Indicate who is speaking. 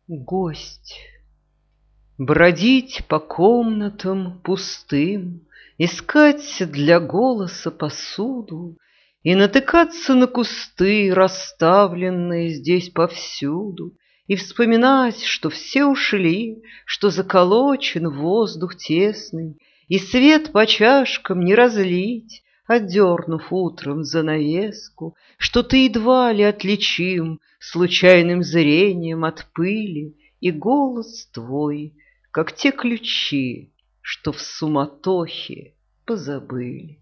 Speaker 1: Гость. Бродить по комнатам пустым, Искать для голоса посуду И натыкаться на кусты, Расставленные здесь повсюду, И вспоминать, что все ушли, Что заколочен воздух тесный, И свет по чашкам не разлить, Отдернув утром занавеску, Что ты едва ли отличим Случайным зрением от пыли, И голос твой, как те ключи, Что в суматохе позабыли.